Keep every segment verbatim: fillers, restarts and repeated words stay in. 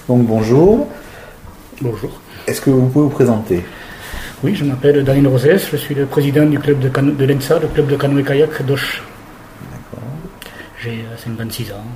Donc bonjour. Bonjour. Est-ce que vous pouvez vous présenter? Oui, je m'appelle Daniel Rosès, je suis le président du club de, cano- de l'ENSA, le club de canoë-kayak d'Auch. D'accord. J'ai cinquante-six ans.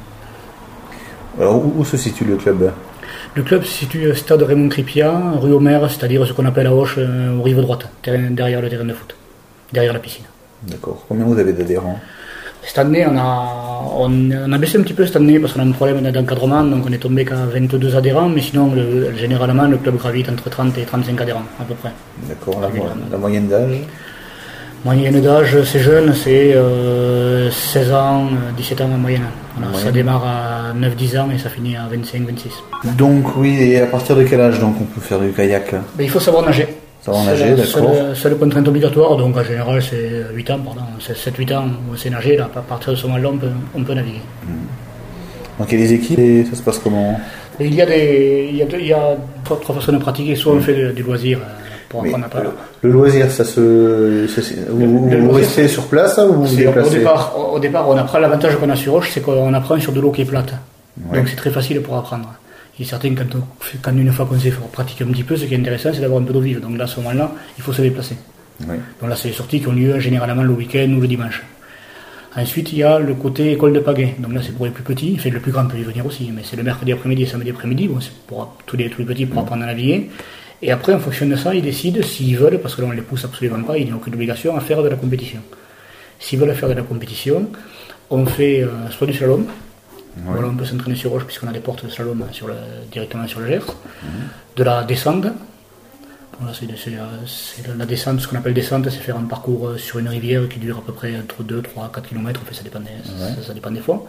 Alors où, où se situe le club? Le club se situe au stade Raymond Cripia, rue Homer, c'est-à-dire ce qu'on appelle à Auch, euh, aux rives droites, terrain- derrière le terrain de foot, derrière la piscine. D'accord. Combien vous avez d'adhérents? Cette année, on a, on, on a baissé un petit peu cette année parce qu'on a un problème d'encadrement, donc on est tombé qu'à vingt-deux adhérents, mais sinon, le, généralement, le club gravite entre trente et trente-cinq adhérents, à peu près. D'accord. La, la moyenne d'âge? Moyenne d'âge, c'est jeune, c'est euh, seize ans, dix-sept ans en moyenne. Voilà, ça démarre à neuf dix ans et ça finit à vingt-cinq vingt-six. Donc oui, et à partir de quel âge donc on peut faire du kayak? Ben, il faut savoir nager. Savoir nager, d'accord. C'est la contrainte obligatoire, donc en général c'est huit ans, pardon, c'est sept huit ans où on sait nager, là, à partir de ce moment-là on peut, on peut naviguer. Mmh. Donc il y a des équipes et ça se passe comment? Et il y a, des, il y a, il y a trois, trois façons de pratiquer, soit mmh. on fait du loisir pour apprendre à pas. Le loisir, ça se. Ça, vous le, le vous loisir, restez sur place ou vous vous déplacez? Au départ, au, au départ, on apprend l'avantage qu'on a sur Auch, c'est qu'on apprend sur de l'eau qui est plate. Ouais. Donc c'est très facile pour apprendre. Il est certain que quand, on, quand une fois qu'on sait pratiquer un petit peu, ce qui est intéressant, c'est d'avoir un peu d'eau vive. Donc là, à ce moment-là, il faut se déplacer. Oui. Donc là, c'est les sorties qui ont lieu généralement le week-end ou le dimanche. Ensuite, il y a le côté école de pagaie. Donc là, c'est pour les plus petits. Enfin, le plus grand peut y venir aussi, mais c'est le mercredi après-midi et samedi après-midi. Bon, c'est pour tous les, tous les petits pour apprendre à naviguer. Et après, en fonction de ça, ils décident s'ils veulent, parce que là, on ne les pousse absolument pas, ils n'ont aucune obligation à faire de la compétition. S'ils veulent faire de la compétition, on fait euh, soit du slalom. Ouais. Voilà, on peut s'entraîner sur Auch puisqu'on a des portes de slalom sur le, directement sur le Gers. Mmh. De la descente. Voilà, c'est, c'est, c'est la descente, ce qu'on appelle descente, c'est faire un parcours sur une rivière qui dure à peu près entre deux, trois, quatre kilomètres, ça dépend des, ouais. ça, ça dépend des fois.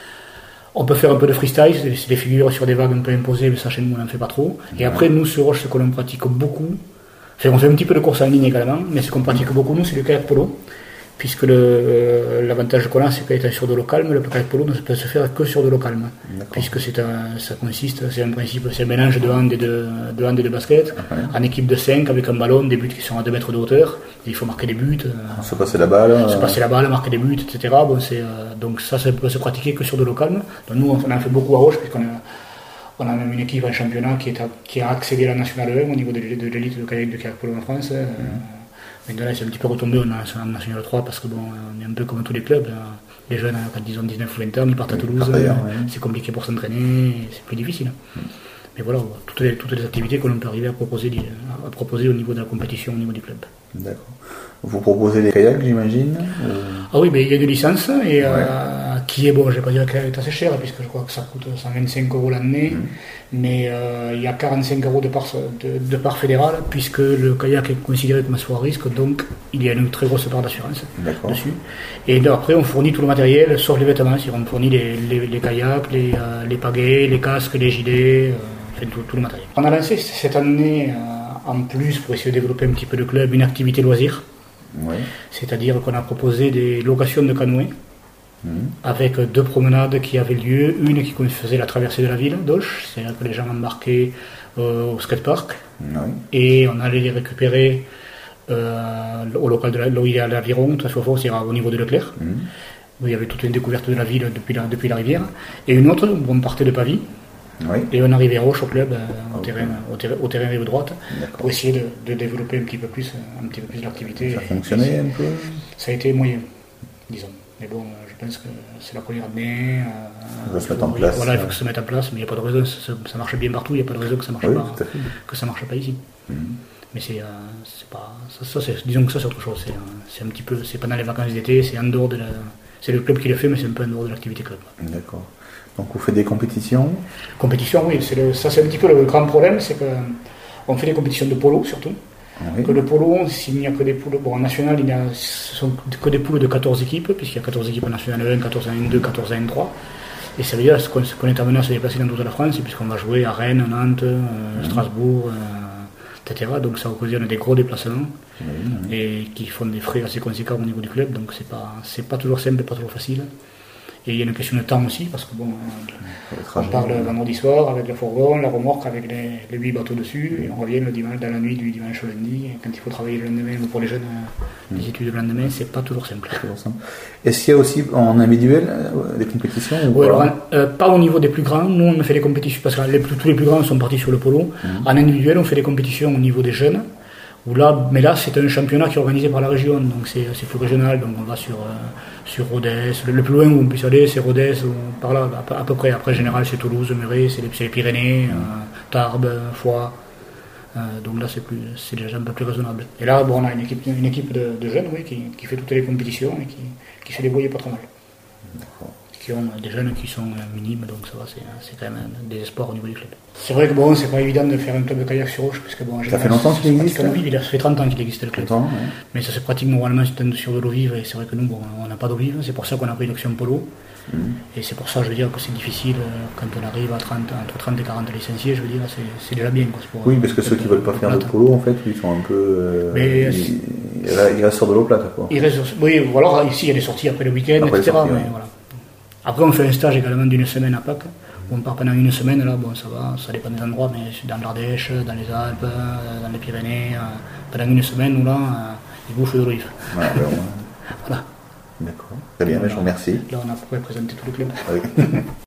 On peut faire un peu de freestyle, c'est, c'est des figures sur des vagues un peu imposées, mais ça chez nous on n'en fait pas trop. Et ouais. après, nous sur Auch, ce que l'on pratique beaucoup, enfin, on fait un petit peu de course en ligne également, mais ce qu'on pratique beaucoup, nous, c'est le kayak polo. Puisque le, euh, l'avantage qu'on a, c'est qu'étant sur de l'eau calme, le kayak polo ne peut se faire que sur de l'eau calme. D'accord. Puisque c'est un, ça consiste, c'est un principe, c'est un mélange de hand et de, de, hand et de basket, okay. En équipe de cinq, avec un ballon, des buts qui sont à deux mètres de hauteur, et il faut marquer des buts. Euh, se passer la balle. Euh... Se passer la balle, marquer des buts, et cetera. Bon, c'est, euh, donc ça, ça peut se pratiquer que sur de l'eau calme. Donc nous, on en fait beaucoup à Auch, puisqu'on a, on a même une équipe en championnat qui, est à, qui a accédé à la Nationale un au niveau de, de l'élite de kayak, de kayak polo en France. Mm. Euh, Maintenant, c'est un petit peu retombé en National trois parce que bon, on est un peu comme tous les clubs. Les jeunes, quand ils ont dix-neuf ou vingt ans, ils partent à Toulouse. Ouais. C'est compliqué pour s'entraîner, c'est plus difficile. Mm. Mais voilà, toutes les, toutes les activités que l'on peut arriver à proposer, à proposer au niveau de la compétition, au niveau du club. D'accord. Vous proposez les kayaks, j'imagine ou... Ah oui, mais il y a une licence et, ouais. euh, qui est, bon, je ne vais pas dire qu'elle est assez chère, puisque je crois que ça coûte cent vingt-cinq euros l'année, mm. mais euh, il y a quarante-cinq euros de part, de, de part fédérale, puisque le kayak est considéré comme un sport à risque, donc il y a une très grosse part d'assurance D'accord. dessus. Et après, on fournit tout le matériel, sauf les vêtements, on fournit les, les, les kayaks, les, euh, les pagaies, les casques, les gilets, euh, enfin, tout, tout le matériel. On a lancé cette année, euh, en plus, pour essayer de développer un petit peu le club, une activité loisir. Oui. C'est-à-dire qu'on a proposé des locations de canoës mmh. avec deux promenades qui avaient lieu, une qui faisait la traversée de la ville d'Auch, c'est-à-dire que les gens embarquaient euh, au skatepark oui. et on allait les récupérer euh, au local de la, là où il y a l'aviron, tout à fait c'est au niveau de Leclerc, mmh. où il y avait toute une découverte de la ville depuis la, depuis la rivière, et une autre où on partait de Pavie. Oui. Et on arrivait à Auch au club, euh, au, okay. terrain, au, terrain, au terrain rive droite, D'accord. pour essayer de, de développer un petit peu plus, un petit peu plus l'activité. Ça a fonctionné un peu? Ça a été moyen, disons. Mais bon, je pense que c'est la première année. Euh, il va se mettre en place. Voilà, il faut que ça se mette en place, mais il n'y a pas de raison, ça, ça marche bien partout, il n'y a pas de raison que ça marche oui, pas, que ça marche pas ici. Mm-hmm. Mais c'est, euh, c'est pas, ça, ça c'est, disons que ça c'est autre chose. C'est, c'est un petit peu, c'est pendant les vacances d'été, c'est en dehors de la, c'est le club qui le fait, mais c'est un peu en dehors de l'activité club. D'accord. Donc vous faites des compétitions? Compétitions, oui. C'est le, ça c'est un petit peu le grand problème, c'est qu'on fait des compétitions de polo surtout. Oui. Que le polo, s'il n'y a que des poules, bon en national, il y a, ce sont que des poules de quatorze équipes, puisqu'il y a quatorze équipes en national un, quatorze en deux, quatorze en trois. Et ça veut dire qu'on, qu'on est amené à se déplacer dans toute la France, puisqu'on va jouer à Rennes, Nantes, euh, mmh. Strasbourg, euh, et cetera. Donc ça occasionne des gros déplacements mmh. et qui font des frais assez conséquents au niveau du club. Donc c'est pas, c'est pas toujours simple, pas toujours facile. Et il y a une question de temps aussi, parce que bon, on part le vendredi soir avec le fourgon, la remorque avec les, les huit bateaux dessus, et on revient le dimanche, dans la nuit du dimanche au lundi. Et quand il faut travailler le lendemain, ou pour les jeunes, mmh. les études le lendemain, c'est pas toujours simple. Toujours simple. Est-ce qu'il y a aussi en individuel des compétitions ou oui, alors, euh, pas au niveau des plus grands. Nous, on fait des compétitions, parce que les, tous les plus grands sont partis sur le polo. Mmh. En individuel, on fait des compétitions au niveau des jeunes. Où là, mais là, c'est un championnat qui est organisé par la région, donc c'est, c'est plus régional. Donc on va sur, euh, sur Rodez. Le, le plus loin où on puisse aller, c'est Rodez, ou par là, à, à peu près. Après, en général, c'est Toulouse, Muret, c'est les, c'est les Pyrénées, euh, Tarbes, Foix. Euh, donc là, c'est, plus, c'est déjà un peu plus raisonnable. Et là, bon, on a une équipe, une équipe de, de jeunes oui, qui, qui fait toutes les compétitions et qui, qui se débrouille pas trop mal. D'accord. Qui ont des jeunes qui sont minimes, donc ça va, c'est, c'est quand même des espoirs au niveau du club. C'est vrai que bon, c'est pas évident de faire un club de kayak sur Auch, parce que bon, ça fait longtemps qu'il existe. Oui, il a fait trente ans qu'il existe le club. trente ans, ouais. Mais ça se pratique normalement sur de l'eau vive, et c'est vrai que nous, bon, on n'a pas d'eau vive, c'est pour ça qu'on a pris l'option polo. Mmh. Et c'est pour ça, je veux dire, que c'est difficile quand on arrive à trente, entre trente et quarante licenciés, je veux dire, c'est, c'est déjà bien. Quoi, pour, oui, parce que ceux qui ne veulent pas faire de polo, en fait, ils sont un peu. Euh, mais ils, ils restent sur de l'eau plate, quoi. Ils restent, oui, ou alors ici, il y a des sorties après le week-end, après et cetera. Sorties, mais, ouais. Voilà. Après, on fait un stage également d'une semaine à Pâques. On part pendant une semaine, là, bon, ça va, ça dépend des endroits, mais dans l'Ardèche, dans les Alpes, dans les Pyrénées, pendant une semaine, où là, ils bouffent de l'olive. Ouais, ben, ouais. Voilà. D'accord. Très bien, je vous remercie. Là, on a présenté tout le club. Oui.